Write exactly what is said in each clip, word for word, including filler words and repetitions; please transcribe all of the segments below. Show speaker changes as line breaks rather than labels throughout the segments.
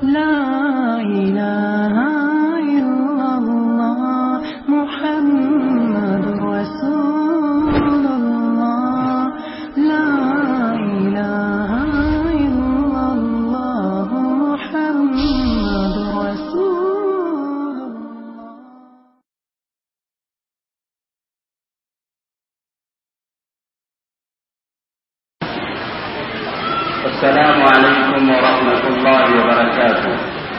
لا إله إلا الله محمد رسول الله لا إله إلا الله محمد رسول الله
السلام عليكم ورحمة الله وبركاته.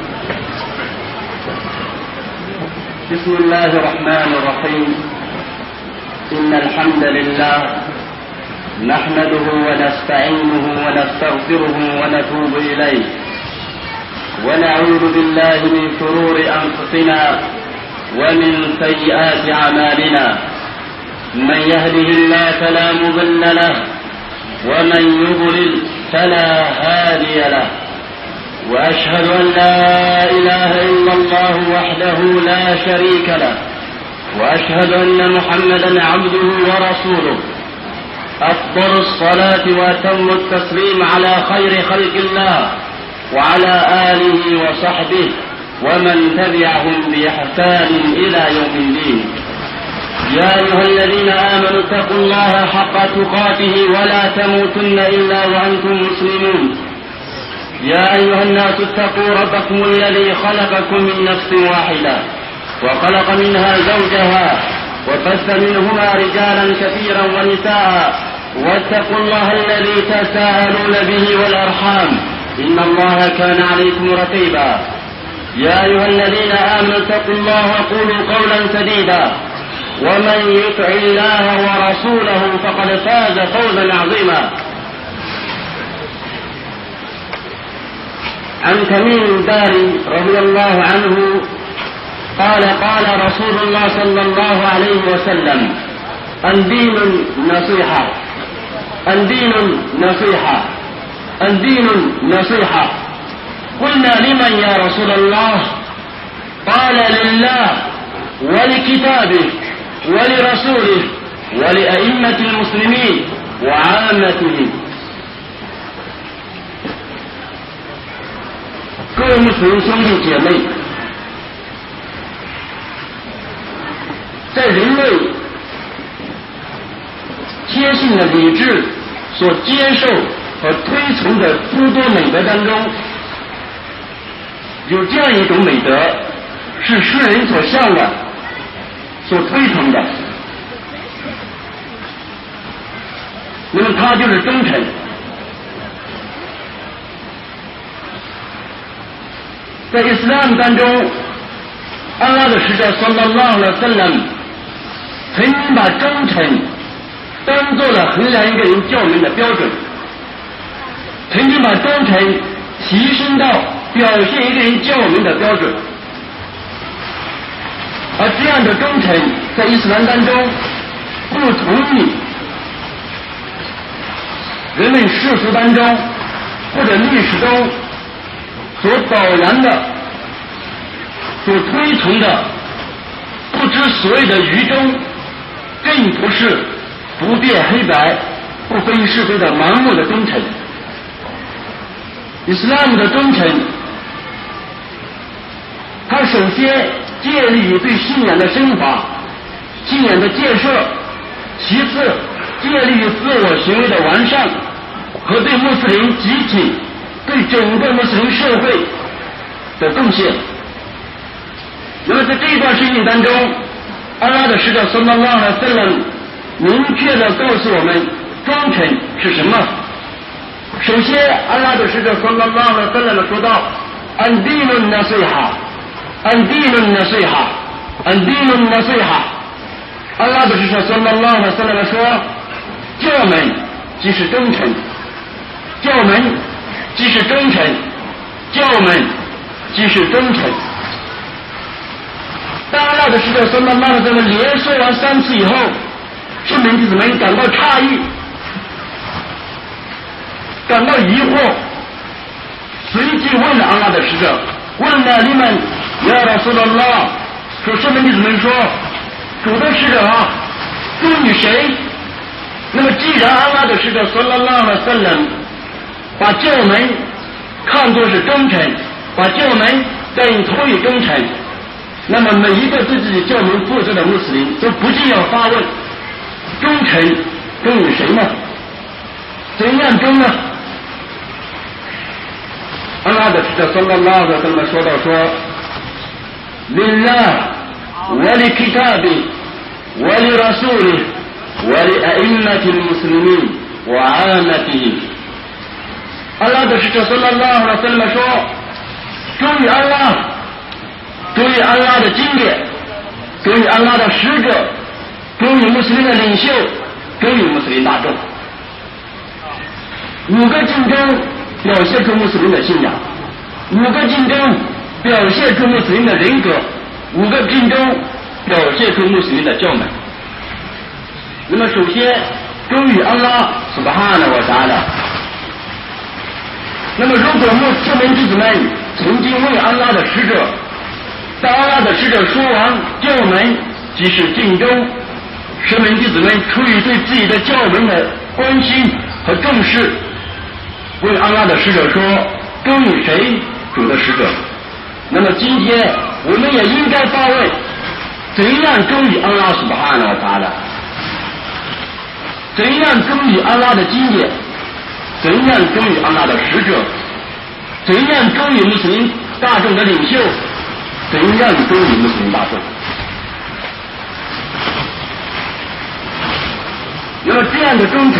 بسم الله الرحمن الرحيم. إن الحمد لله نحمده ونستعينه ونستغفره ونتوب إليه ونعوذ بالله من شرور أنفسنا ومن سيئات أعمالنا. من يهده الله فلا مضل له ومن يضلل فلا هادي له. وأشهد أن لا إله إلا الله وحده لا شريك له وأشهد أن محمدا عبده ورسوله. أفضل الصلاة وأتم التسليم على خير خلق الله وعلى آله وصحبه ومن تبعهم بإحسان إلى يوم الدين. يا أيها الذين آمنوا اتقوا الله حق تقاته ولا تموتن إلا وأنتم مسلمون. يا أيها الناس اتقوا ربكم الذي خلقكم من نفس واحدة وخلق منها زوجها وبث منهما رجالا كثيرا ونساء واتقوا الله الذي تساءلون به والأرحام إن الله كان عليكم رقيبا. يا أيها الذين آمنوا اتقوا الله وقولوا قولا سديدا ومن يطع الله ورسوله فقد فاز فوزا عظيما. عن تميم الداري رضي الله عنه قال قال رسول الله صلى الله عليه وسلم الدين نصيحة الدين نصيحة الدين نصيحة. قلنا لمن يا رسول الله؟ قال لله ولكتابه ولرسوله ولأئمة المسلمين وعامتهم。各位穆斯林兄弟姐妹，在人类贴性的理智所接受和推崇的诸多美德当中，有这样一种美德是世人所向往所推崇的，那么它就是忠诚。在伊斯兰当中，安拉的使者ศ็อลลัลลอฮุอะลัยฮิวะซัลลัม曾经把忠诚当做了衡量一个人教门的标准，曾经把忠诚提升到表现一个人教门的标准。而这样的忠诚在伊斯兰当中不同于人们世俗当中或者历史中所导然的所推崇的不知所谓的愚忠，更不是不辨黑白不分是非的盲目的忠诚。伊斯兰的忠诚，它首先建立于对信仰的升华、信仰的建设，其次建立于自我行为的完善和对穆斯林集体、对整个穆斯林社会的贡献。那么在这一段事情当中，安拉的使者ศ็อลลัลลอฮุอะลัยฮิวะซัลลัม明确地告诉我们忠诚是什么。首先，安拉的使者ศ็อลลัลลอฮุอะลัยฮิวะซัลลัม说到安地伦纳西哈安地伦纳西哈安地伦纳西哈。安拉的使者ศ็อลลัลลอฮุอะลัยฮิวะซัลลัม说，教门即是忠诚，教门即是忠诚，教门即是忠诚。当安拉的使者ศ็อลลัลลอฮุอะลัยฮิวะซัลลัม连说完三次以后，圣门弟子们感到诧异，感到疑惑，随即问了安拉的使者，问了你们呀拉苏拉拉，说圣门弟子们说，主的使者啊，忠于谁？那么既然安拉的使者ศ็อลลัลลอฮุอะลัยฮิวะซัลลัม把教门看作是忠诚， 把教门等同于忠诚，那么每一个对自己教门负责的穆斯林都不禁要发问：忠诚忠于谁呢？怎样忠呢？安拉的使者sallallahu alaihi wasallam说到说 لله ولكتابه ولرسوله ولأئمة المسلمين وعامتهم。安拉的使者sallallahu alaihi wasallam说，忠于安拉，忠于安拉的经典，忠于安拉的使者，忠于穆斯林的领袖，忠于穆斯林大众。五个竞争表现出穆斯林的信仰，五个竞争表现出穆斯林的人格，五个竞争表现出穆斯林的教门。那么首先忠于安拉Subhanahu wa ta'ala。那么如果穆斯林弟子们曾经为安拉的使者，当安拉的使者说完教门即是尽忠，使门弟子们出于对自己的教门的关心和重视，为安拉的使者说忠于谁？主的使者。那么今天我们也应该发问：怎样忠于安拉Subhanahu wa ta'ala？怎样忠于安拉的经典？怎样忠于安拉的使者？怎样忠于穆斯林大众的领袖？怎样忠于穆斯林大众？那么这样的忠诚，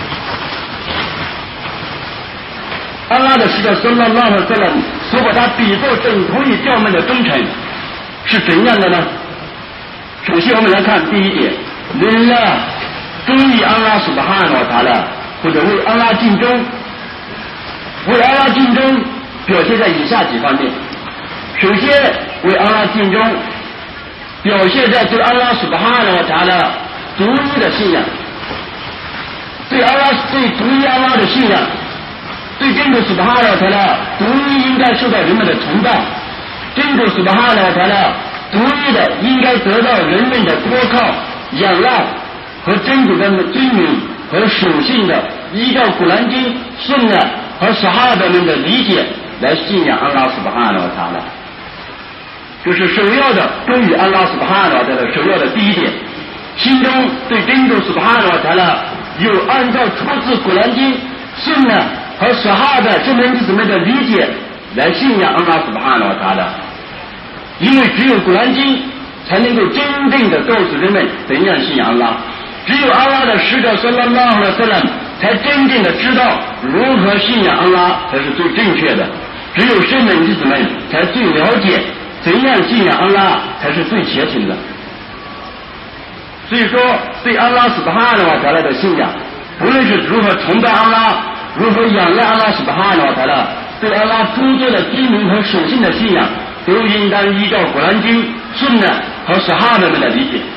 安拉的使者sallallahu alaihi wasallam所把它比作等同于教门的忠诚是怎样的呢？首先我们来看第一点，lillah，忠于安拉Subhanahu wa ta'ala，或者为安拉尽忠。为安拉尽忠表现在以下几方面。首先，为安拉尽忠表现在对安拉Subhanahu wa ta'ala独一的信仰，对安拉对独一安拉的信仰，对真主Subhanahu wa ta'ala独一应该受到人们的崇拜，真主Subhanahu wa ta'ala独一的应该得到人们的托靠、仰赖，和真主的尊名和属性的依照古兰经、圣呢和撒哈巴们的理解来信仰安拉Subhanahu wa ta'ala。这是首要的忠于安拉Subhanahu wa ta'ala首要的第一点，心中对真主Subhanahu wa ta'ala有按照出自古兰经、圣呢和撒哈巴这门弟子们的理解来信仰安拉Subhanahu wa ta'ala。因为只有古兰经才能够真正的告诉人们怎样信仰安拉，只有安拉的使者sallallahu alaihi wasallam才真正的知道如何信仰安拉才是最正确的，只有圣门弟子们才最了解怎样信仰安拉才是最切情的。所以说对安拉Subhanahu wa ta'ala的信仰，无论是如何崇拜安拉，如何仰赖安拉Subhanahu wa ta'ala，对安拉诸多的尊名和属性的信仰，都应当依照古兰经、圣呢和撒哈巴们的理解。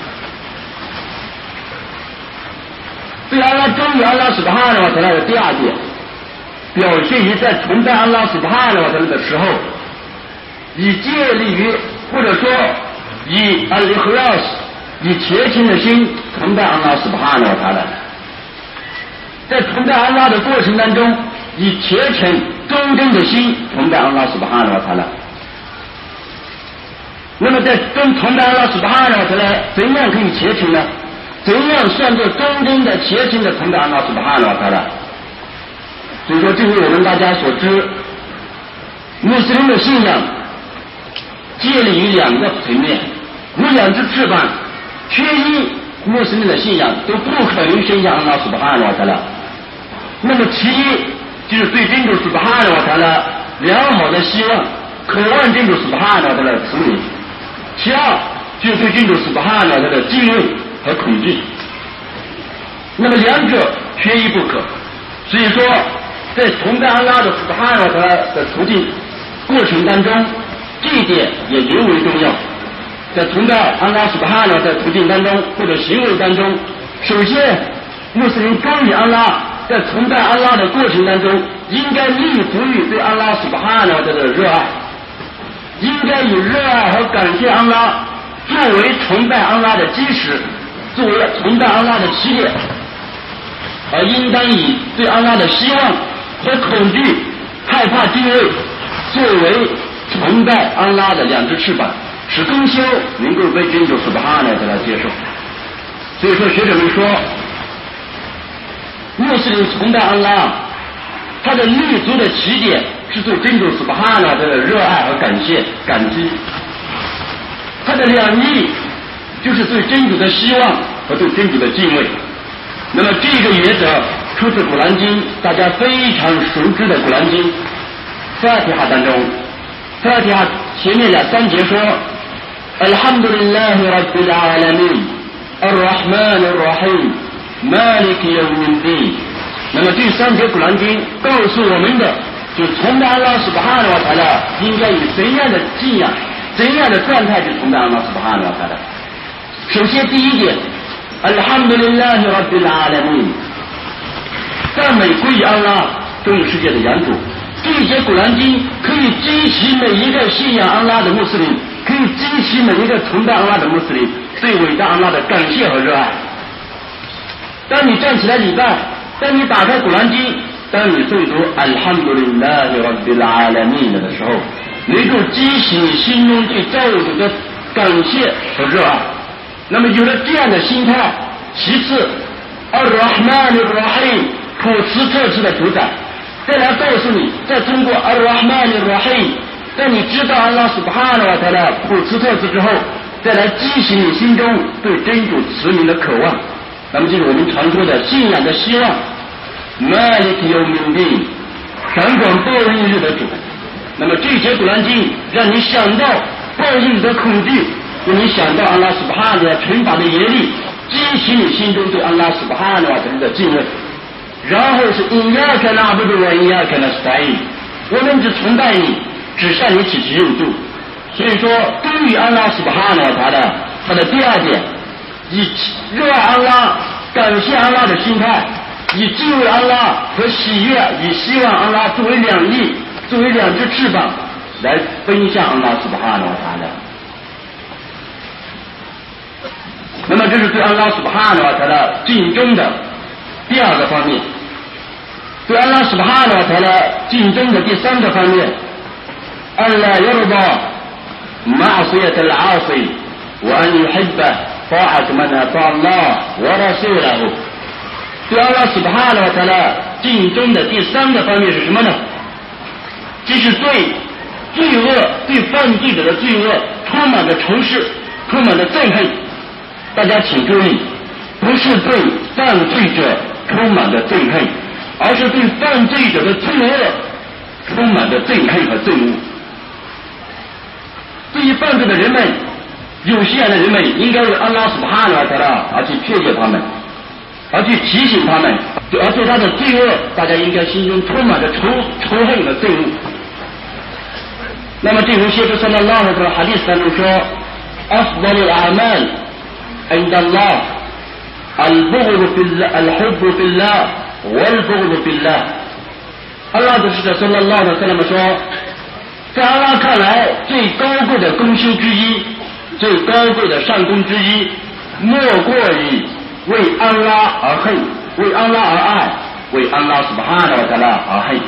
对安拉忠于安拉Subhanahu wa ta'ala的第二点，表现于在崇拜安拉Subhanahu wa ta'ala的时候，以借力于或者说以 al-ikhlas 以虔诚的心崇拜安拉Subhanahu wa ta'ala。在崇拜安拉的过程当中，以虔诚忠贞的心崇拜安拉Subhanahu wa ta'ala。那么在跟崇拜安拉Subhanahu wa ta'ala怎样可以虔诚呢？怎样算作忠贞的虔诚的崇拜安拉Subhanahu wa ta'ala？所以说，正如我们大家所知，穆斯林的信仰建立于两个层面，有两只翅膀，缺一穆斯林的信仰都不可能伸向安拉Subhanahu wa ta'ala。那么其一就是对真主Subhanahu wa ta'ala良好的希望，渴望真主Subhanahu wa ta'ala的慈悯；其二就是对真主Subhanahu wa ta'ala的敬畏和恐惧。那么两者缺一不可。所以说，在崇拜安拉的Subhanahu wa ta'ala的途径过程当中，这一点也尤为重要。在崇拜安拉Subhanahu wa ta'ala的途径当中或者行为当中，首先穆斯林忠于安拉，在崇拜安拉的过程当中，应该立足于对安拉Subhanahu wa ta'ala的热爱，应该以热爱和感谢安拉作为崇拜安拉的基石，作为崇拜安拉的起点，而应当以对安拉的希望和恐惧、害怕敬畏、 作为崇拜安拉的两只翅膀，使功修能够被真主苏巴哈呢得到接受。所以说学者们说，穆斯林崇拜安拉，他的立足的起点是对真主苏巴哈呢的热爱和感谢感激，他的两翼就是对真主的希望和对真主的敬畏。那么这个原则出自古兰经，大家非常熟知的古兰经法提哈当中，法提哈前面的三节说 Alhamdulillahi Rabbil Alamin Ar-Rahman Ar-Rahim Malik Yawmiddin。 那么这三节古兰经告诉我们的，就崇拜安拉苏巴哈纳瓦塔拉应该以怎样的信仰怎样的状态去崇拜安拉苏巴哈纳瓦塔拉。首先第一点 Alhamdulillahi Rabbil Alamin， 赞美归于安拉，众世界的养主。这一节古兰经可以激起每一个信仰安拉的穆斯林，可以激起每一个崇拜安拉的穆斯林对伟大安拉的感谢和热爱。当你站起来礼拜，当你打开古兰经，当你诵读 Alhamdulillahi Rabbil Alamin 的时候，能够激起你心中对造物主的感谢和热爱。那么有了这样的心态，其次 Ar-Rahman Ar-Rahim 普慈特慈的主宰，再来告诉你，再通过 Ar-Rahman Ar-Rahim， 在你知道安拉苏巴哈纳瓦塔拉普慈特慈之后，再来激起你心中对真主慈名的渴望。那么就是我们常说的信仰的希望。Malik Yawmiddin， 掌管报应日的主。那么这节古兰经让你想到报应的恐惧，让你想到安拉苏巴哈纳惩罚的严厉，激起你心中对安拉苏巴哈纳瓦塔拉的敬畏。然后是 Iyyaka na'budu wa iyyaka nasta'in， 我们只崇拜你，只向你祈求救助。所以说对于安拉苏巴哈纳瓦塔拉，他的第二点，以热爱安拉感谢安拉的心态，以敬畏安拉和喜悦，以希望安拉作为两翼，作为两只翅膀来奔向安拉苏巴哈纳瓦塔拉。那么这是对安拉苏巴哈纳瓦塔拉敬重的第二个方面。对安拉苏巴哈纳瓦塔拉敬重的第三个方面，安拉yarda ma'siyat al-'asi wa an yuhibba ta'at man ata Allah wa rasulahu。对安拉苏巴哈纳瓦塔拉敬重的第三个方面是什么呢？这是对罪恶、对犯罪者的罪恶充满着仇视，充满着憎恨。大家请注意，不是对犯罪者充满着憎恨，而是对犯罪者的罪恶充满着憎恨和憎恶。对于犯罪的人们，有信仰的人们应该为安拉苏巴哈纳瓦塔拉而去劝诫他们，而去提醒他们，而对他的罪恶，大家应该心中充满着仇仇恨和憎恶。那么正如先知萨拉拉的哈迪斯当中说 ，أفضل الأعمال عند الله البغض في الله الحب في الله والبغض في الله。安拉的使者萨拉拉的萨拉姆说，在安拉看来，最高贵的功修之一，最高贵的善功之一，莫过于为安拉而恨，为安拉而爱，为安拉苏巴哈纳瓦塔拉而恨。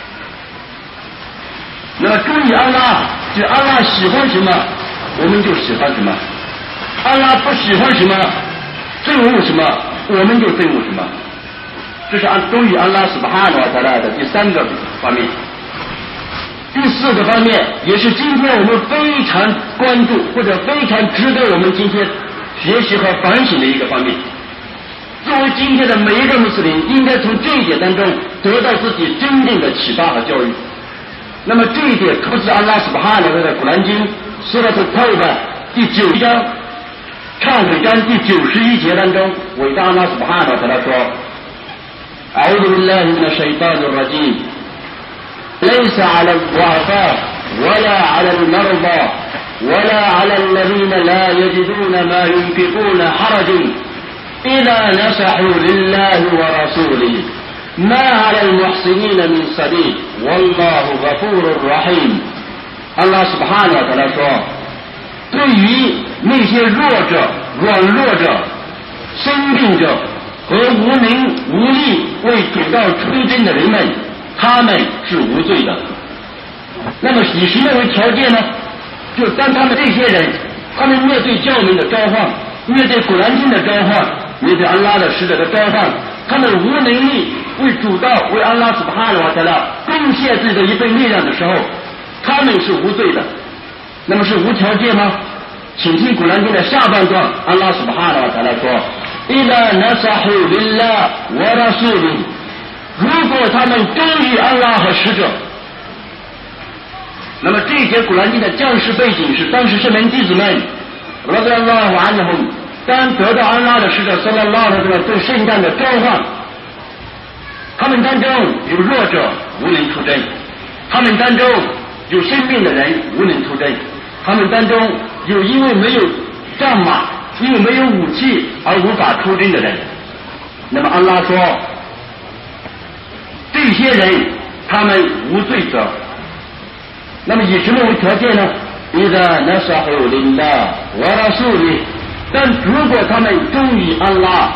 那么注意，安拉就安拉喜欢什么，我们就喜欢什么；安拉不喜欢什么，憎恶什么，我们就憎恶什么。这是按忠于安拉苏巴哈纳瓦塔拉的第三个方面。第四个方面，也是今天我们非常关注或者非常值得我们今天学习和反省的一个方面。作为今天的每一个穆斯林，应该从这一点当中得到自己真正的启发和教育。那么这一点出自安拉苏巴哈纳瓦塔拉的古兰经苏拉特泰巴第九章忏悔章第九十一节当中，伟大安拉苏巴哈纳瓦塔拉说：“أعوذ بالله من الشيطان الرجيم ليس على الضعفاء ولا على المرضى ولا على الذين لا يجدون ما ينفقون حرج إذا نصحوا لله ورسوله ما على المحسنين من سبيل والله غفور رحيم。”安拉苏巴哈纳瓦塔拉说，对于那些弱者、软弱者、生病者和无能无力为主道出征的人们，他们是无罪的。 那么以什么为条件呢？就当他们这些人，他们面对教门的召唤，面对古兰经的召唤，面对安拉的使者的召唤，他们无能力为主道为安拉苏巴哈纳瓦塔拉贡献自己的一份力量的时候，他们是无罪的。那么是无条件吗？请听古兰经的下半段，安拉苏巴哈纳瓦塔拉说：“إذا نصحوا لله ورسوله。”如果他们忠于安拉和使者，那么这些古兰经的降世背景是当时圣门弟子们رضي الله عنهم当得到安拉的使者صلى الله عليه وسلم对圣诞的召唤，他们当中有弱者无能出征，他们当中有生病的人无能出征，他们当中有因为没有战马因为没有武器而无法出征的人。那么安拉说这些人他们无罪责。那么以什么为条件呢？إذا نصحوا لله ورسوله。但如果他们忠于安拉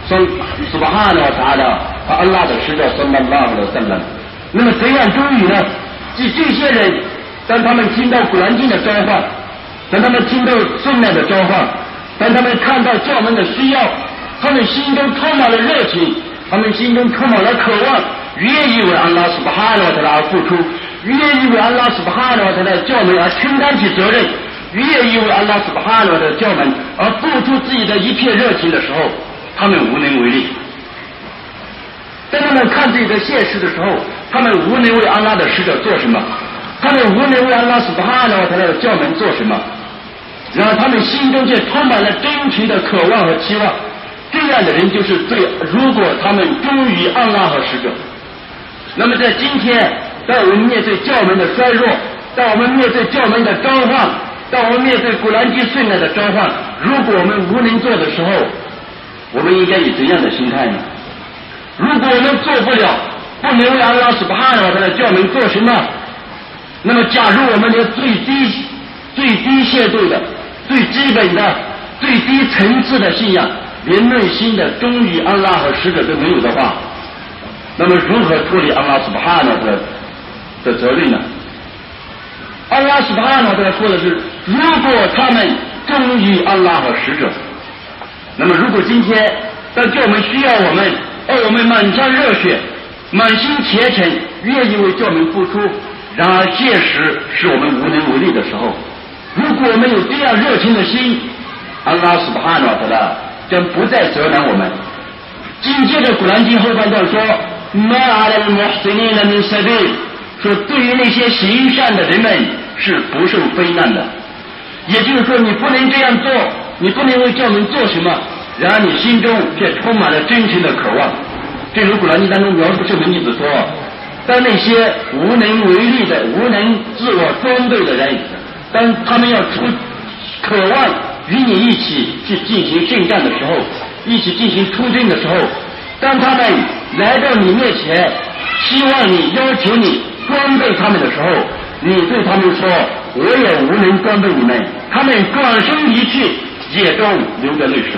سبحانه وتعالى和安拉的使者صلى الله عليه وسلم，那么怎样忠于呢？即这些人，当他们听到古兰经的召唤，当他们听到圣诞的召唤，当他们看到教门的需要，他们心中充满了热情，他们心中充满了渴望，愿意为安拉subhanahu wa ta'ala而付出，愿意为安拉subhanahu wa ta'ala的教门而承担起责任，愿意为安拉subhanahu wa ta'ala的教门而付出自己的一片热情的时候，他们无能为力。当他们看自己的现实的时候，他们无能为安拉的使者做什么，他们无能为安拉subhanahu wa ta'ala的教门做什么，然后他们心中却充满了真情的渴望和期望。这样的人就是对，如果他们忠于安拉和使者。那么在今天，当我们面对教门的衰弱，当我们面对教门的召唤，当我们面对古兰经圣诞的召唤，如果我们无能做的时候，我们应该以怎样的心态呢？如果我们做不了，不能为安拉subhanahu wa ta'ala的教门做什么，那么假如我们连最低最低限度的最基本的最低层次的信仰，连内心的忠于安拉和使者都没有的话，那么如何脱离安拉subhanahu wa ta'ala的责任呢？安拉subhanahu wa ta'ala说的是，如果他们忠于安拉和使者，那么如果今天当教门需要我们，而我们满腔热血满心虔诚愿意为教门付出，然而现实是我们无能为力的时候，如果我们有这样热情的心，安拉subhanahu wa ta'ala将不再责难我们。紧接着古兰经后半段说ما على المحسنين من سبيل，说对于那些行善的人们是不受非难的。也就是说你不能这样做，你不能为教门做什么，然而你心中却充满了真情的渴望。正如古兰经当中描述圣门弟子说，当那些无能为力的无能自我装备的人，当他们要出渴望与你一起去进行圣战的时候，一起进行出征的时候，当他们来到你面前希望你要求你装备他们的时候，你对他们说我也无能装备你们，他们转身离去，眼中流着泪水。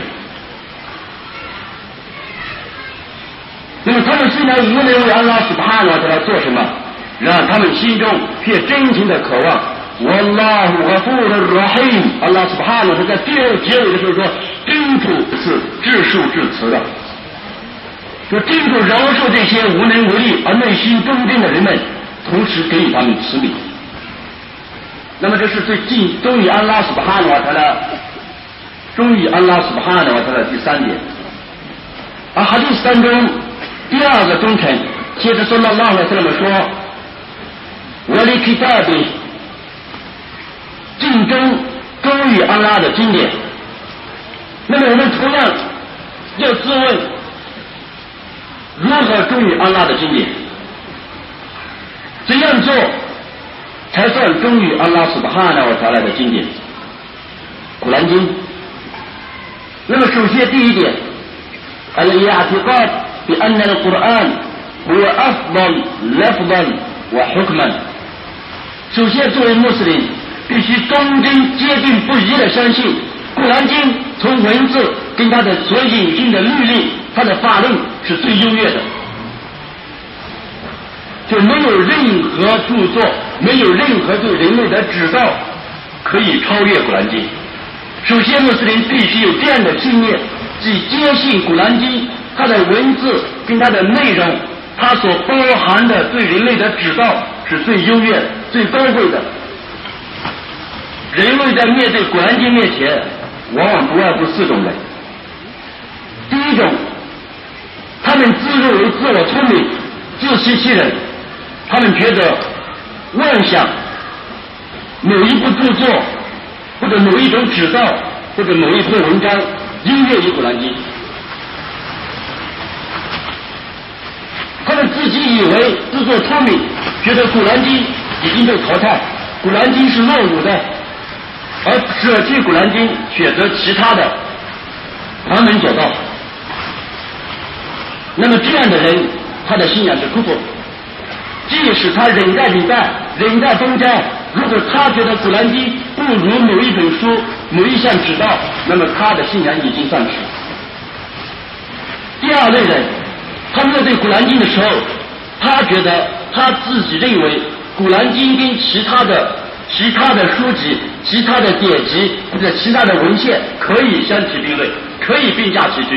那么他们虽然无能为安拉subhanahu wa ta'ala做什么，然而他们心中却真情的渴望Wallahu ghafurur rahim， 安拉subhanahu wa ta'ala在最后结尾的时候说，真主是至恕至慈的，说真主饶恕这些无能为力而内心忠贞的人们，同时给予他们慈悯。那么这是最近忠于安拉subhanahu wa ta'ala，忠于安拉subhanahu wa ta'ala的第三点。而哈迪斯当中第二个忠诚，接着sallallahu alaihi wasallam说，wali kitabi，尽忠忠于安拉的经典。那么我们同样要自问，如何忠于安拉的经典？怎样做才算忠于安拉subhanahu wa ta'ala的经典？古兰经。那么首先第一点，al-i'tiqad bi anna al-Qur'an huwa afdal lafzan wa hukman。首先作为穆斯林必须忠贞坚定不移地相信古兰经从文字跟它的所引申的律例，它的法令是最优越的，就没有任何著作没有任何对人类的指导可以超越古兰经。首先，穆斯林必须有这样的信念，即坚信古兰经它的文字跟它的内容，它所包含的对人类的指导是最优越、最高贵的。人类在面对古兰经面前，往往不外乎四种人。第一种，他们自认为自我聪明，自欺欺人，他们觉得妄想某一部著作或者某一种指导或者某一篇文章优越于古兰经，他们自己以为自作聪明，觉得古兰经已经被淘汰，古兰经是落伍的，而舍弃古兰经，选择其他的旁门左道。那么这样的人，他的信仰是库弗。即使他忍在礼拜，忍在宗教，如果他觉得古兰经不如某一本书、某一项指导，那么他的信仰已经丧失。第二类人，他面对古兰经的时候，他觉得他自己认为古兰经跟其他的其他的书籍、其他的典籍或者其他的文献可以相提并论，可以并驾齐驱。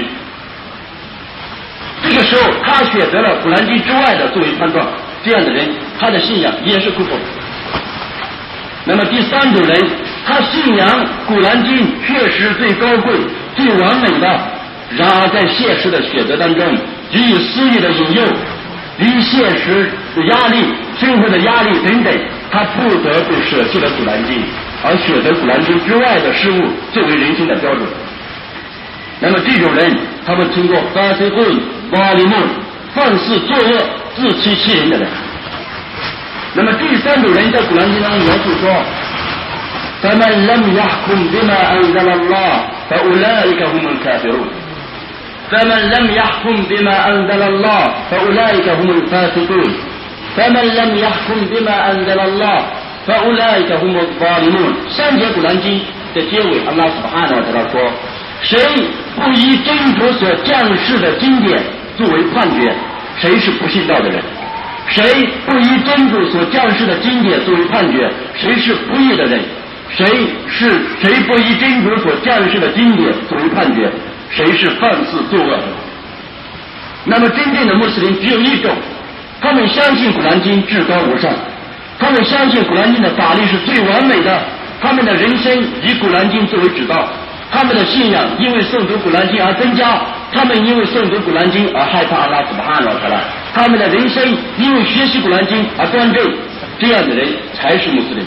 这个时候，他选择了古兰经之外的作为判断，这样的人，他的信仰也是库弗。那么第三种人，他信仰古兰经确实最高贵、最完美的，然而在现实的选择当中，基于私欲的引诱，离现实的压力、生活的压力等等，他不得不舍弃了古兰经，而选择古兰经之外的事物作为人生的标准。那么这种人，他们通过法西棍、瓦里梦、放肆作恶、自欺欺人的人。那么第三种人在古兰经当中描述说فَمَنْ لَمْ يَحْكُمْ بِمَا أَنْزَلَ اللَّهُ فَأُولَٰئِكَ هُمُ الْكَافِرُونَ فَمَنْ لَمْ يَحْكُمْ بِمَا أَنْزَلَ اللَّهُ فَأُولَٰئِكَ هُمُ الْفَاسِقُونَ فَمَنْ لَمْ يَحْكُمْ بِمَا أَنْزَلَ اللَّهُ فَأُولَٰئِكَ هُمُ الظَّالِمُونَ三节古兰经的结尾，安拉苏巴哈纳他说，谁不以真主所降世的经典作为判决，谁是不信道的人。谁不以真主所降世的经典作为判决，谁是不义的人。谁是谁不以真主所降世的经典作为判决，谁是放肆作恶的。那么真正的穆斯林只有一种，他们相信古兰经至高无上，他们相信古兰经的法律是最完美的，他们的人生以古兰经作为指导，他们的信仰因为诵读古兰经而增加，他们因为诵读古兰经而害怕阿拉苏巴哈纳塔拉，他们的人生因为学习古兰经而端正，这样的人才是穆斯林。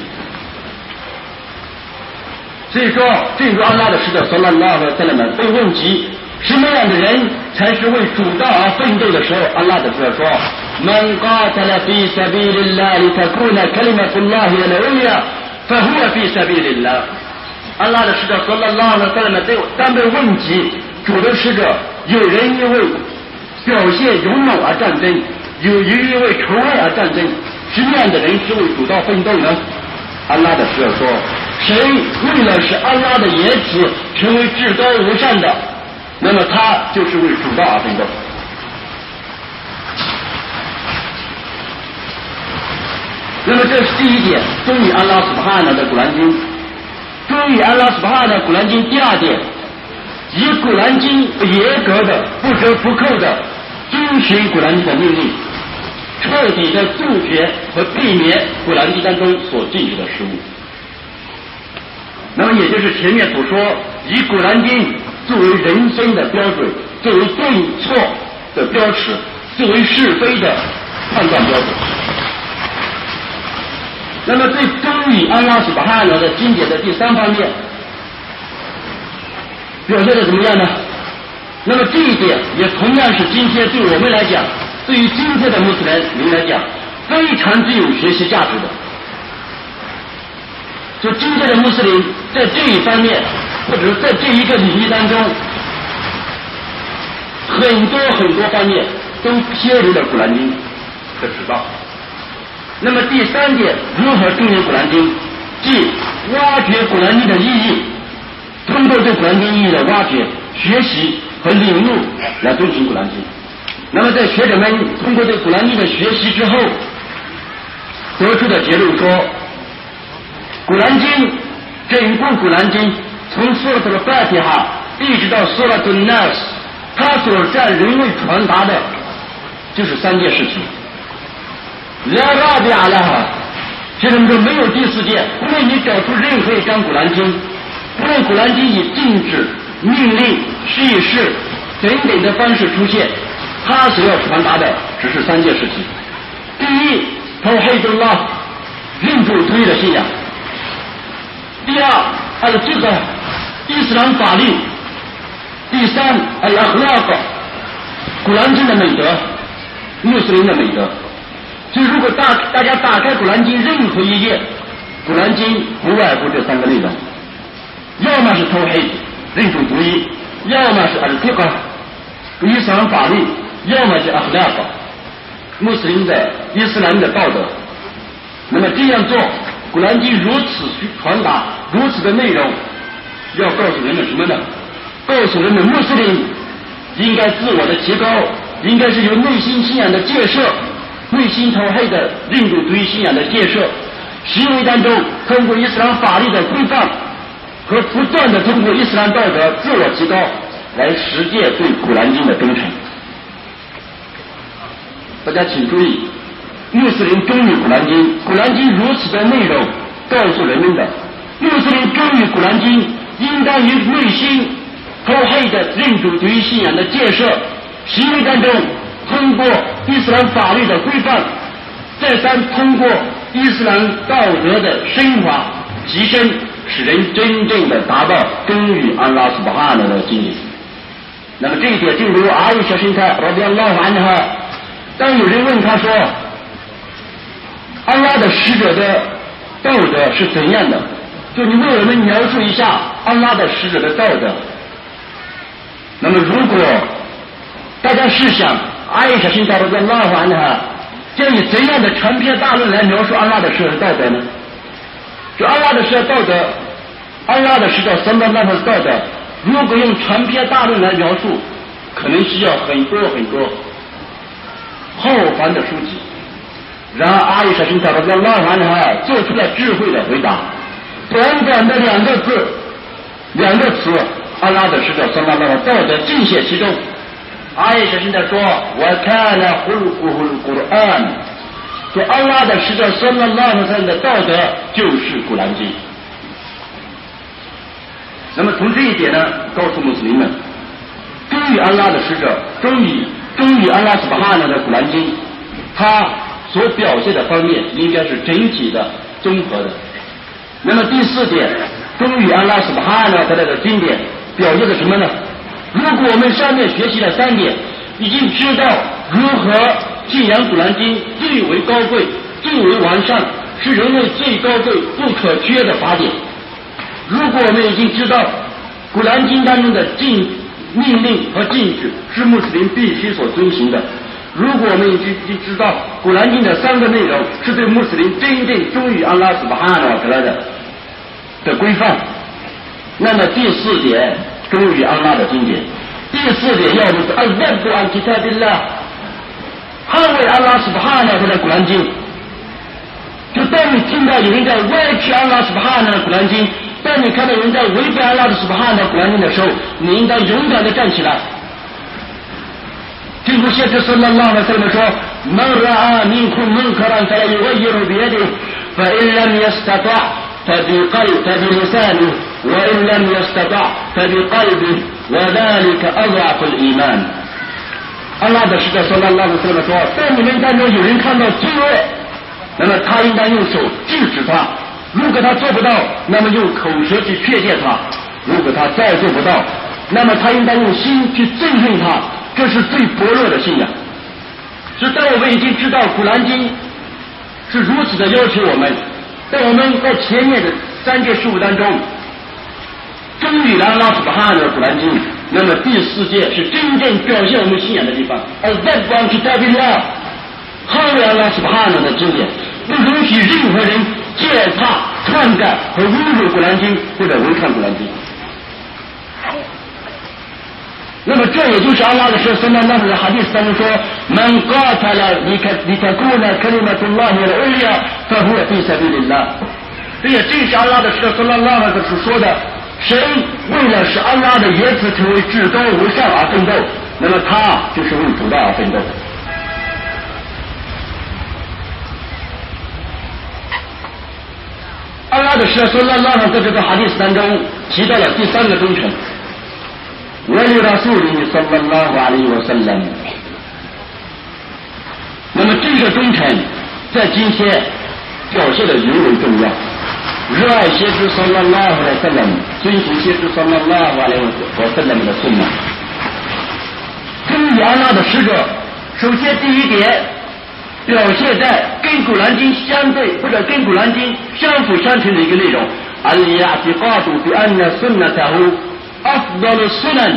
所以说，正如安拉的使者صلى الله عليه وسلم被问及什么样的人才是为主道而奋斗的时候，安拉的使者说من قاتل في سبيل الله لتكون كلمة الله هي العليا فهو في سبيل الله。安拉的使者صلى الله عليه وسلم当被问及主的使者，有人因为表现勇猛而战争，有人因为仇恨而战争，什么样的人是为主道奋斗呢？安拉的使者说，谁为了使安拉的言辞成为至高无上的，那么他就是为主道而奋斗。那么这是第一点，忠于安拉苏巴哈纳的古兰经。忠于安拉苏巴哈纳的古兰经。第二点，以古兰经严格的、不折不扣的遵循古兰经的命令，彻底的杜绝和避免古兰经当中所禁止的事物。那么也就是前面所说，以古兰经作为人生的标准，作为对错的标尺，作为是非的判断标准。那么对忠于安拉苏巴哈纳的经典的第三方面表现的怎么样呢？那么这一点也同样是今天对我们来讲，对于今天的穆斯林来讲，非常具有学习价值的。就今天的穆斯林在这一方面，或者在这一个领域当中，很多很多方面都偏离了古兰经的指导。那么第三点，如何忠于古兰经，即挖掘古兰经的意义，通过对古兰经意义的挖掘、学习和领悟来遵循古兰经。那么在学者们通过对古兰经的学习之后， 得出的结论说，古兰经整部古兰经从苏拉特的法提哈一直到苏拉特 Nas， 它所占人为传达的就是三件事情。La rabi'a laha，学生们说没有第四件，无论你找出任何一张古兰经，无论古兰经以禁止、命令、示示等等的方式出现，它所要传达的只是三件事情。第一，Tawhidullah，认主独一的信仰。第二，al fiqh，伊斯兰法律。第三，al akhlaq，古兰经的美德，穆斯林的美德。所以如果大大家打开古兰经任何一页，古兰经不外乎这三个内容，要么是 Tawhid， 认主独一，要么是 al fiqh， 伊斯兰法律，要么是 akhlaq， 穆斯林的伊斯兰的道德。那么这样做，古兰经如此传达，如此的内容，要告诉人们什么呢？告诉人们穆斯林应该自我的提高，应该是由内心信仰的建设，内心投黑的认主独一信仰的建设，行为当中通过伊斯兰法律的规范和不断的通过伊斯兰道德自我提高，来实践对古兰经的忠诚。大家请注意，穆斯林忠于古兰经，古兰经如此的内容告诉人们的，穆斯林忠于古兰经应当于内心投黑的认主独一信仰的建设，行为当中通过伊斯兰法律的规范，再三通过伊斯兰道德的升华提升，使人真正的达到忠于安拉苏巴哈纳的境界。那么这一点正如阿伊莎生态radiyallahu anha，当有人问他说，安拉的使者的道德是怎样的？就你为我们描述一下安拉的使者的道德。那么如果大家试想，阿伊莎生态radiyallahu anha将以怎样的长篇大论来描述安拉的使者的道德呢？就安拉的使者道德，安拉的使者三班那的道德，如果用长篇大论来描述，可能需要很多很多浩繁的书籍。然而阿伊莎生态radiyallahu anha做出了智慧的回答，短短的两个字，两个词，安拉的使者三班那的道德尽显其中。阿伊莎生态说，我看了khuluquhul Qur'an，说安拉的使者三班那的道德就是古兰经。那么从这一点呢，告诉穆斯林们，忠于安拉的使者，忠于忠于安拉苏巴哈纳的古兰经，它所表现的方面应该是整体的、综合的。那么第四点，忠于安拉苏巴哈纳的经典表现的什么呢？如果我们上面学习了三点，已经知道如何信仰古兰经最为高贵、最为完善，是人类最高贵不可缺的法典。如果我们已经知道古兰经当中的禁命令和禁止是穆斯林必须所遵行的，如果我们已经知道古兰经的三个内容是对穆斯林真正忠于安拉苏巴哈纳特拉的的规范，那么第四点，忠于安拉的经典。第四点要的是al-zabbu an kitabillah，捍卫安拉苏巴哈纳特的古兰经。就当你听到有人在歪曲安拉苏巴哈纳的古兰经，当你看到有人在违背安拉的苏巴哈纳古兰经的时候，你应当勇敢地站起来。正如先知صلى الله عليه وسلم说，من رأى منكم منكرا فليغيره بيده فإن لم يستطع فبقلب فبلسانه وإن لم يستطع فبقلبه وذلك أضعف الإيمان。安拉的使者صلى الله عليه وسلم说，在你们当中有人看到罪恶，那么他应当用手制止他，如果他做不到，那么用口舌去劝诫他，如果他再做不到，那么他应当用心去憎恨他，这是最薄弱的信仰。所以当我们已经知道古兰经是如此的要求我们，在我们在前面的三件事物当中忠于安拉苏巴哈纳的古兰经，那么第四件是真正表现我们信仰的地方，al-zabbu an kitabillah，捍卫安拉苏巴哈纳的经典，不允许任何人践踏、篡改和侮辱古兰经或者违抗古兰经。 那么这也就是安拉的使者sallallahu alaihi wasallam的哈迪斯当中说 Man qatala litakuna kalimatullahi al-ulya fahuwa fi sabilillah， 这也正是安拉的使者sallallahu alaihi wasallam所说的，谁为了使安拉的言辞成为至高无上而奋斗，那么他就是为主道而奋斗。安拉的使者sallallahu alaihi wasallam在这个哈迪斯当中提到了第三个忠诚，وَلِرَسُولِهِ صلى الله عليه وسلم。那么这个忠诚在今天表现的尤为重要，热爱先知sallallahu alaihi wasallam，遵循先知sallallahu alaihi wasallam的sunna。忠于安拉的使者，首先第一点表现在跟古兰经相对或者跟古兰经相辅相成的一个内容， al-i'tiqad bi anna sunnatahu أفضل السنن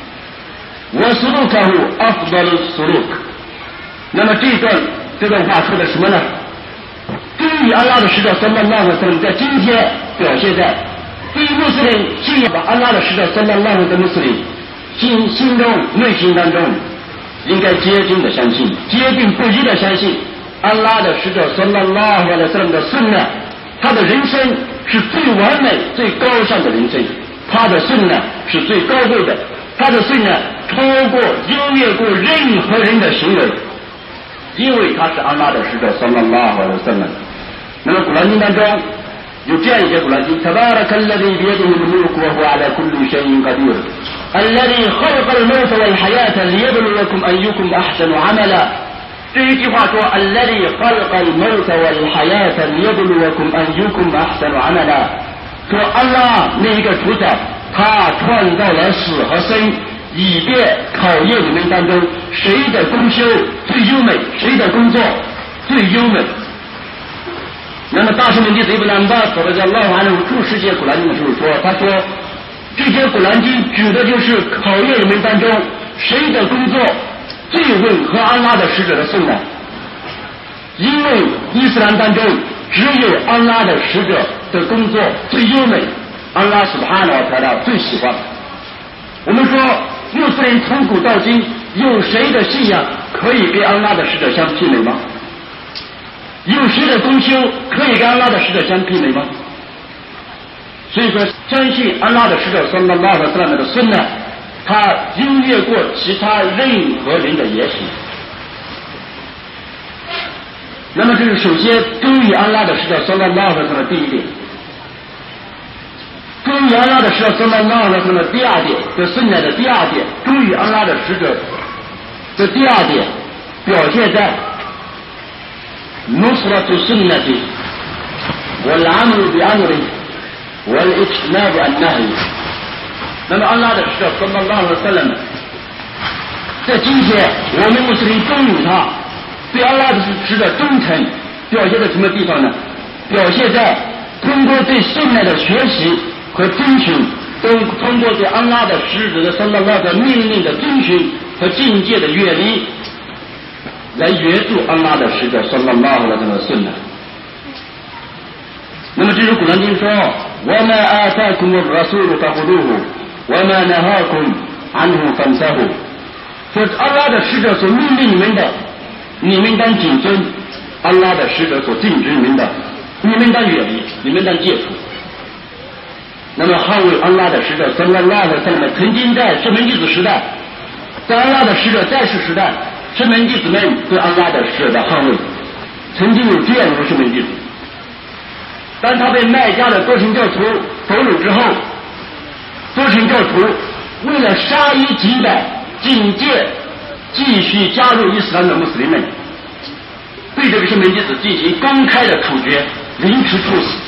وسلوكه أفضل السلوك。那么这段这段话说的什么呢？对于安拉的使者sallallahu alaihi wasallam在今天表现在对于穆斯林信仰安拉的使者sallallahu alaihi wasallam的穆斯林心心中内心当中应该坚定的相信，坚定不移的相信安拉的使者sallallahu alaihi wasallam的sun呢，他的人生是最完美最高尚的人生，他的sunna是最高贵的，他的sunna超过优越过任何人的行为，因为他是安拉的使者sallallahu alaihi wasallam。那么古兰经当中有这样一些古兰经 تبارك الذي بيده الملك وهو على كل شيء قدير الذي خلق الموت والحياة ليبلوكم أيكم أحسن عملا。这一句话说 الذي خلق الموت والحياة ليبلوكم أيكم أحسن عملا，说安拉那一个主宰，他创造了死和生，以便考验你们当中谁的功修最优美，谁的工作最优美。那么大圣门弟子伊布兰巴所在拉完了注释些古兰经的时候说，他说这些古兰经指的就是考验你们当中谁的工作最吻合安拉的使者的sunna，因为伊斯兰当中只有安拉的使者的工作最优美，安拉subhanahu wa ta'ala最喜欢。我们说穆斯林从古到今有谁的信仰可以跟安拉的使者相媲美吗？有谁的功修可以跟安拉的使者相媲美吗？所以说相信安拉的使者sallallahu alaihi wasallam的sunna，他优越过其他任何人的言行。那么这是首先忠于安拉的使者sallallahu alaihi wasallam的第一点。忠于安拉的使者sallallahu alaihi wasallam的第二点的sunna的第二点，忠于安拉的使者的第二点表现在 نصرة سنته والعمل بأمره والاجتناب عن نهيه。那么安拉的使者sallallahu alaihi wasallam在今天我们穆斯林忠于他，对安拉的使者忠诚表现在什么地方呢？表现在通过对sunna的学习和遵循，都通过对安拉的使者的sallallahu alaihi wasallam的命令的遵循和境界的远离，来援助安拉的使者sallallahu alaihi wasallam的sunna。那么这是古兰经说 وَمَا آتَاكُمُ الرَّسُولُ فَخُذُوهُ وَمَا نَهَاكُمْ عَنْهُ فَانْتَهُوا。说安拉的使者所命令你们的，你们当谨遵；安拉的使者所禁止你们的，你们当远离，你们当戒除。那么捍卫安拉的使者sallallahu alaihi wasallam曾经在圣门弟子时代，在安拉的使者在世时代，圣门弟子们对安拉的使者的捍卫，曾经有这样一个圣门弟子，当他被麦加的多神教徒俘虏之后，多神教徒为了杀一儆百，警戒继续加入伊斯兰的穆斯林们，对这个圣门弟子进行公开的处决，凌迟处死。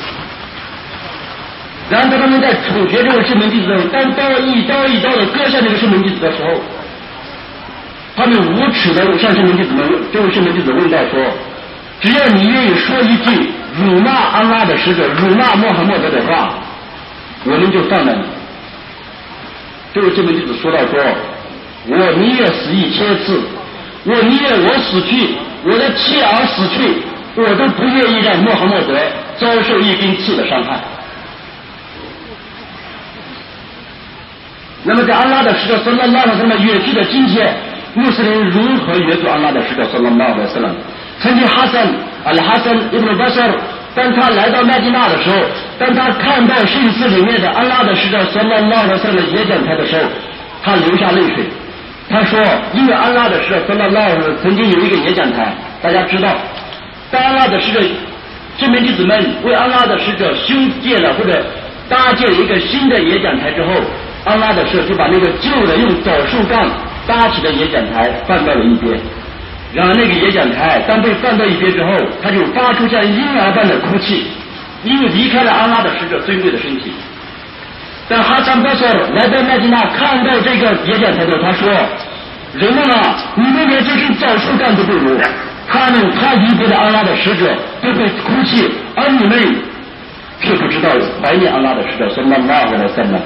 然后他们在处决这个圣门弟子的时候，当刀一刀一刀的割下这个圣门弟子的时候，他们无耻的向圣门弟子们，这位圣门弟子问道说，只要你愿意说一句辱骂安拉的使者，辱骂穆罕默德的话，我们就放了你。这位圣门弟子说到说，我宁愿死一千次，我宁愿我死去，我的妻儿死去，我都不愿意让穆罕默德遭受一根刺的伤害。 那么在安拉的使者sallallahu alaihi wasallam远去的今天，穆斯林如何援助安拉的使者sallallahu alaihi wasallam？曾经哈桑al Hasan ibn Bashar，当他来到麦地那的时候，当他看到圣寺里面的安拉的使者sallallahu alaihi wasallam的演讲台的时候，他流下泪水。他说，因为安拉的使者sallallahu alaihi wasallam曾经有一个演讲台，大家知道，当安拉的使者这名弟子们为安拉的使者修建了或者搭建了一个新的演讲台之后，安拉的使者就把那个旧的用枣树干搭起的演讲台放到了一边。然而那个演讲台当被放到一边之后，他就发出像婴儿般的哭泣，因为离开了安拉的使者尊贵的身体。当哈桑巴塞来到麦地那看到这个演讲台的时候，他说，人们啊，你们连这根枣树干都不如，他们他离别的安拉的使者都会哭泣，而你们却不知道怀念安拉的使者sallallahu alaihi wasallam。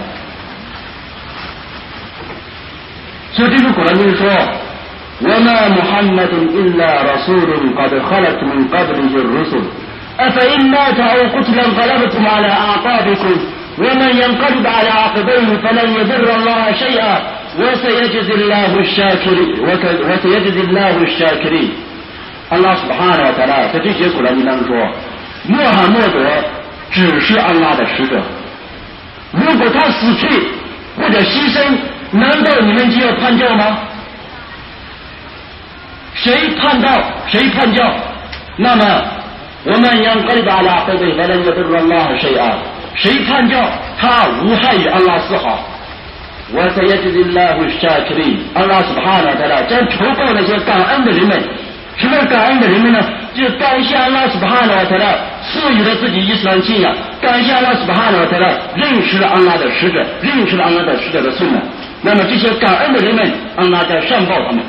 所以这个古兰经说وما محمد إلا رسول قد خلت من قبله الرسل أفإن مات أو قتل انقلبتم على أعقابكم ومن ينقلب على عقبيه فلن يضر الله شيئا وسيجزي الله الشاكرين وسيجزي الله الشاكرين。 Allah سبحانه وتعالى 在这些古兰经当中说，穆罕默德只是安拉的使者，如果他死去或者牺牲，难道你们就要叛教吗？谁叛道谁叛教，那么我们yanqalib ala aqibih falan yadurra Allah shay'a， 谁叛教他无害于安拉丝毫。wa sayajzi Allahu ash-shakirin， 安拉 subhanahu wa ta'ala 将酬报那些感恩的人们。什么感恩的人们呢？就感谢安拉 subhanahu wa ta'ala 赐予了自己伊斯兰信仰，感谢安拉 subhanahu wa ta'ala 认识了安拉的使者，认识了安拉的使者的sun呢。那么这些感恩的人们，安拉在上报他们。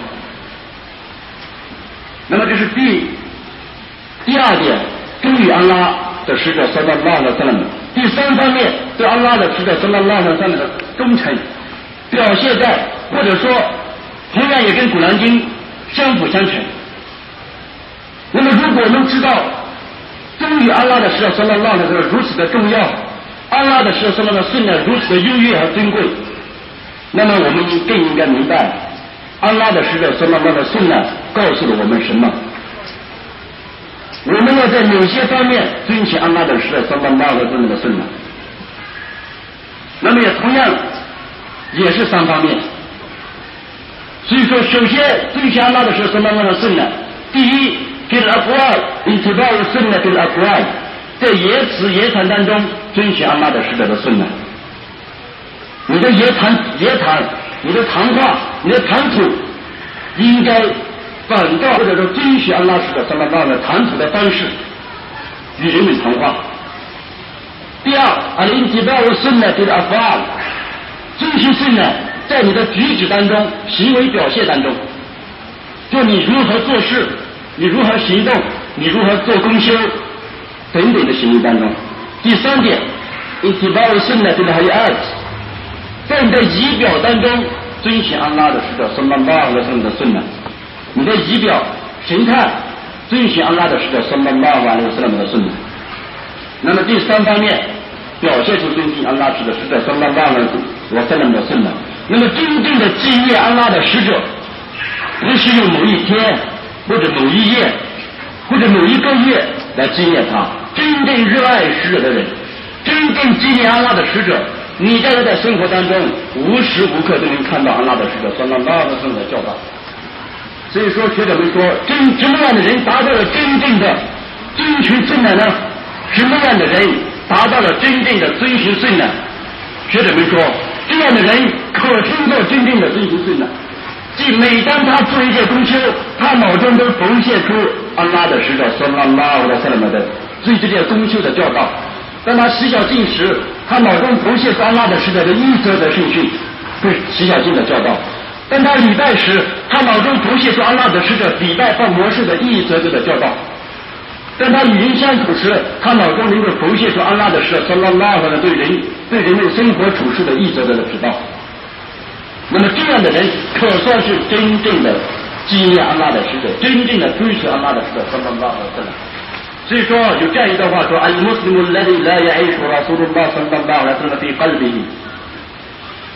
那么这是第第二点，忠于安拉的使者sallallahu alaihi wasallam。第三方面，对安拉的使者sallallahu alaihi wasallam的忠诚，表现在或者说同样也跟古兰经相辅相成。那么如果我们知道忠于安拉的使者sallallahu alaihi wasallam如此的重要，安拉的使者sallallahu alaihi wasallam的如此的优越和尊贵，那么我们更应该明白安拉的使者sallallahu alaihi wasallam告诉了我们什么？我们要在某些方面遵循安拉的使者sallallahu alaihi wasallam的sunna。那么也同样也是三方面。所以说，首先遵循安拉的使者sallallahu alaihi wasallam，第一，في الأقوال اتباع السنة في الأقوال， 在言辞言谈当中遵循安拉的使者的sunna。你的言谈言谈，你的谈话，你的谈吐，应该反照或者说遵循安拉使者sallallahu alaihi wasallam的谈吐的方式与人们谈话。第二，al-intiba'u sunnah fil af'al， 遵循sunna在你的举止当中、行为表现当中，就你如何做事，你如何行动，你如何做功修等等的行为当中。第三点，intiba'u sunnah fil hayat， 在你的仪表当中遵循安拉的使者sallallahu alaihi wasallam的sunna，你的仪表神态遵循安拉的使者sallallahu alaihi wasallam的sunna。那么第三方面，表现出遵循安拉使者使者sallallahu alaihi wasallam的sunna。那么真正的纪念安拉的使者，不是用某一天或者某一夜或者某一个月来纪念他。真正热爱使者的人，真正纪念安拉的使者，你在他的生活当中无时无刻都能看到安拉的使者sallallahu alaihi wasallam的教导。所以说，学者们说，真什么样的人达到了真正的遵循sunna呢？什么样的人达到了真正的遵循sunna？学者们说，这样的人可称作真正的遵循sunna。即每当他做一件功修，他脑中都浮现出安拉的使者sallallahu alaihi wasallam的对这件功修的教导。当他洗脚进食，他脑中浮现出安拉的使者的一则的圣训，对洗脚进的教导。当他礼拜时，他脑中浮现出安拉的使者礼拜放模式的一则则的教导。当他与人相处时，他脑中能够浮现出安拉的使者sallallahu alaihi wasallam对人对人们生活处事的一则则的指导。那么这样的人可算是真正的纪念安拉的使者，真正的追随安拉的使者sallallahu alaihi wasallam。所以说有这样一段话说，al-muslimu alladhi la ya'ishu rasulullah sallallahu alaihi wasallam fi qalbihi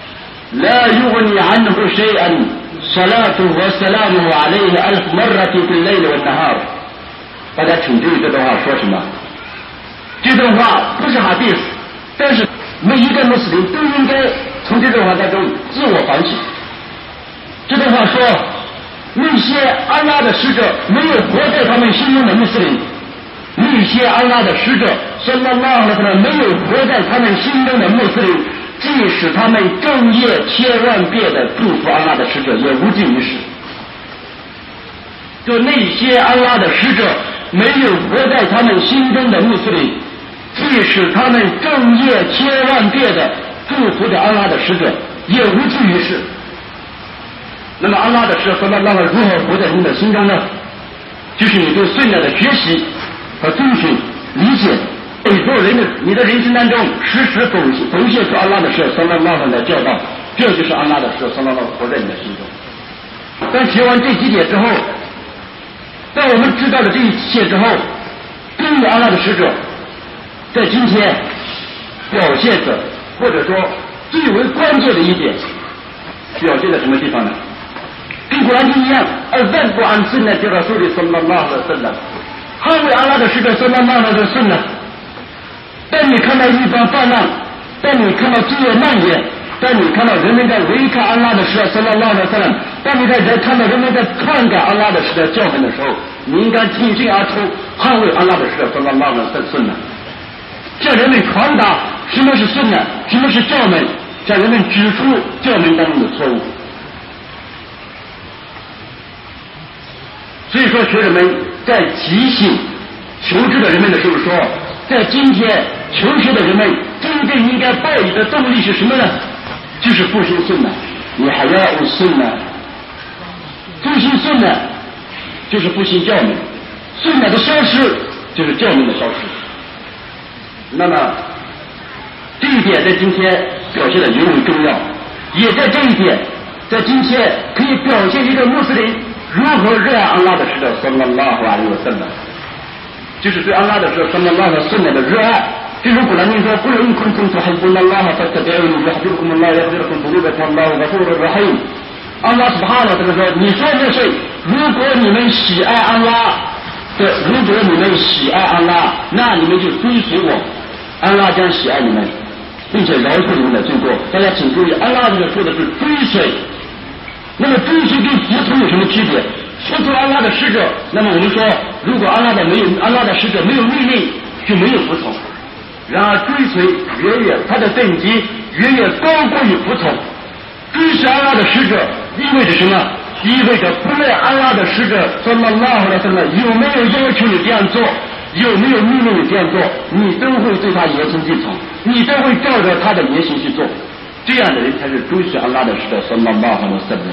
لا يغني عنه شيئا صلاته وسلامه عليه ألف مرة في الليل والنهار。大家请注意这段话说什么？这段话不是哈迪斯，但是每一个穆斯林都应该从这段话当中自我反省。这段话说，那些安拉的使者没有活在他们心中的穆斯林，那些安拉的使者sallallahu alaihi wasallam没有活在他们心中的穆斯林，即使他们昼夜千万遍的祝福安拉的使者，也无济于事。就那些安拉的使者没有活在他们心中的穆斯林，即使他们昼夜千万遍的祝福着安拉的使者，也无济于事。那么安拉的使者sallallahu alaihi wasallam如何活在你的心中呢？就是你对顺的学习和遵循理解，每做人的你的人生当中时时奉奉献出安拉的使者sallallahu alaihi wasallam的教导，这就是安拉的使者sallallahu alaihi wasallam活在你的心中。当学完这几点之后，当我们知道了这一切之后，对于安拉的使者在今天表现着，或者说最为关键的一点，表现在什么地方呢？跟古兰经一样，而赞不安顺的这个说的sallallahu alaihi wasallam，捍卫安拉的使者sallallahu alaihi wasallam。当你看到一方泛滥，当你看到罪恶蔓延，当你看到人们在违抗安拉的使者sallallahu alaihi wasallam，当你在人看到人们在篡改安拉的使者教诲的时候，你应该挺身而出，捍卫安拉的使者sallallahu alaihi wasallam，向人们传达什么是顺的，什么是教门，向人们指出教门当中的错误。所以说，学者们在提醒求知的人们的时候说，在今天求学的人们真正应该抱有的动力是什么呢？就是复兴顺的，你还要顺的，复兴顺的就是复兴教门，顺的的消失就是教门的消失。那么这一点在今天表现的尤为重要，也在这一点在今天可以表现一个穆斯林如何热爱安拉的使者sallallahu alaihi wasallam，就是对安拉的使者sallallahu alaihi wasallam的热爱。正如古兰经说，قل إن كنتم تحبون الله فاتبعوني يحببكم الله ويغفر لكم ذنوبكم والله غفور رحيم。安拉subhanahu wa ta'ala说，你说这是，如果你们喜爱安拉的，如果你们喜爱安拉，那你们就追随我，安拉将喜爱你们，并且饶恕你们的罪过。大家请注意，安拉这个说的是追随。那么追随跟服从有什么区别？服从安拉的使者，那么我们说，如果安拉的没有安拉的使者没有命令，就没有服从。然而追随远远他的等级远远高过于服从。追随安拉的使者意味着什么？意味着不论安拉的使者sallallahu alaihi wasallam有没有要求你这样做，有没有命令你这样做，你都会对他言行遵从，你都会照着他的言行去做。这样的人才是追随安拉的使者sallallahu alaihi wasallam。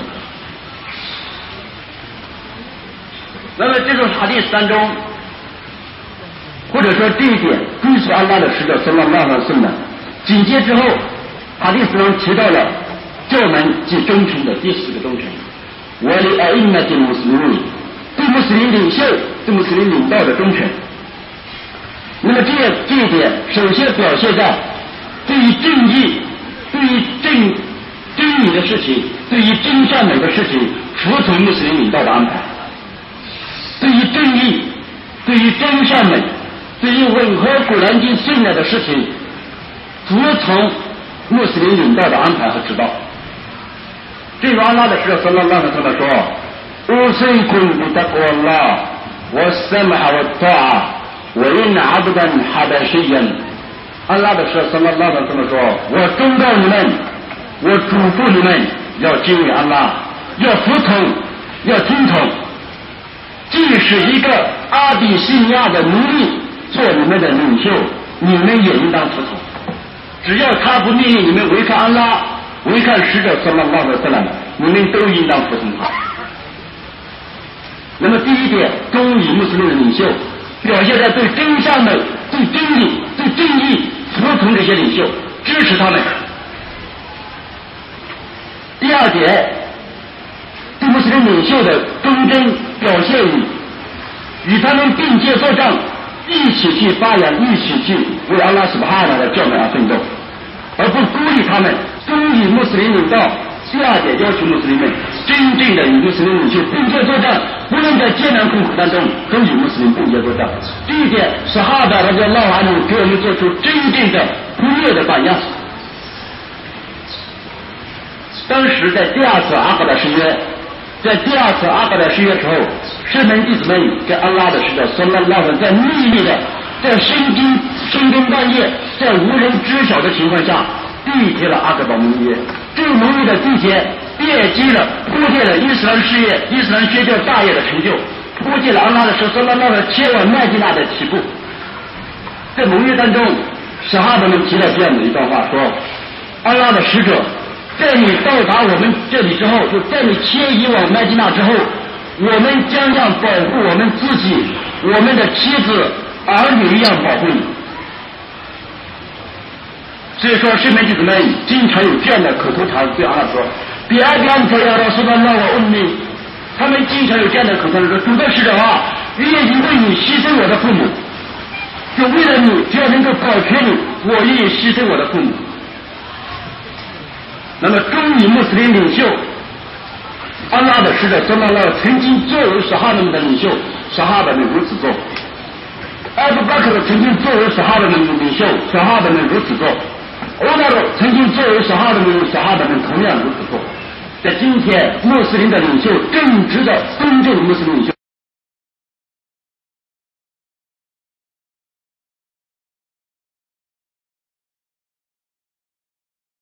那么这种哈迪斯当中，或者说这一点追随安拉的使者sallallahu alaihi wasallam，紧接之后哈迪斯中提到了教门及忠诚的第四个忠诚，我里阿因那的穆斯林，对穆斯林领袖、对穆斯林领导的忠诚。那么这这一点首先表现在对于正义、对于正真理的事情、对于真善美的事情服从穆斯林领导的安排。对于正义、对于真善美、对于吻合古兰经信仰的事情，服从穆斯林领导的安排和指导。正如安拉的使者sallallahu alaihi wasallam说：“Usikum bitaqwallah was-sam'a wat-ta'a wa in 'abdan habashiyyan。”安拉的使者sallallahu alaihi wasallam说：“我忠告你们，我嘱咐你们要敬畏安拉，要服从，要听从。即使一个阿比西尼亚的奴隶做你们的领袖，你们也应当服从。只要他不命令你们违抗安拉、违抗使者sallallahu alaihi wasallam，你们都应当服从他。”那么第一点，忠于穆斯林的领袖，表现在对真善美、对真理、对正义服从这些领袖，支持他们。第二点，对穆斯林领袖的忠贞表现于与他们并肩作战，一起去发扬，一起去为安拉subhanahu的教门而奋斗，而不孤励他们，恭迎穆斯林领导。第二点，要求穆斯林们真正的与穆斯林领袖并肩作战，无论在艰难困苦当中，都与穆斯林并肩作战。这一点，使哈达他在拉瓦努给我们做出真正的不灭的榜样。当时在第二次阿格达誓约，在第二次阿格达誓约之后，圣门弟子们跟安拉的使者所拉拉的在秘密的，在深更深更半夜，在无人知晓的情况下，缔结了阿格达盟约。这个盟约的缔结，奠基了铺垫了伊斯兰事业、伊斯兰宣教大业的成就，铺垫了安拉的使者所拉拉的前往麦地那的起步。在盟约当中，小哈德们提了这样的一段话，说：安拉的使者，在你到达我们这里之后，就在你迁移往麦地那之后，我们将要保护我们自己、我们的妻子、儿女一样保护你。所以说，圣门弟子们经常有这样的口头禅对阿拉说：别别安特要说到让我问你。他们经常有这样的口头禅说：主的使者啊，愿意为你牺牲我的父母，就为了你，只要能够保全你，我愿意牺牲我的父母。那么，中以穆斯林领袖安拉的使者所拉拉曾经作为撒哈巴们的领袖，撒哈巴们如此做；阿布巴克曾经作为撒哈巴们的领袖，撒哈巴们如此做；欧达鲁曾经作为撒哈巴们，撒哈巴们同样如此做。在今天，穆斯林的领袖正直的公正的穆斯林领袖。